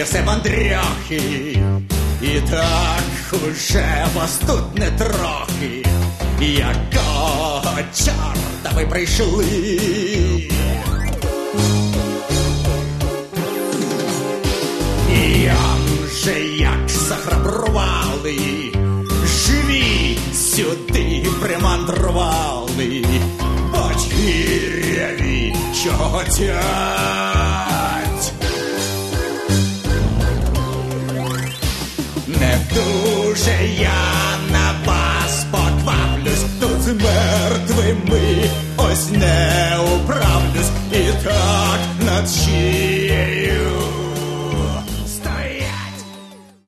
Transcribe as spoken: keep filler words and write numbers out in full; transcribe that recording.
несе мандряхи. І так уже вас тут не трохи. Якого чорта ви прийшли? Ям же як захрабрували, живі сюди примандрували. Батьки ряві, що хотять. Не дуже я на вас покваплюсь, тут з мертвими ось не управлюсь. І так над чим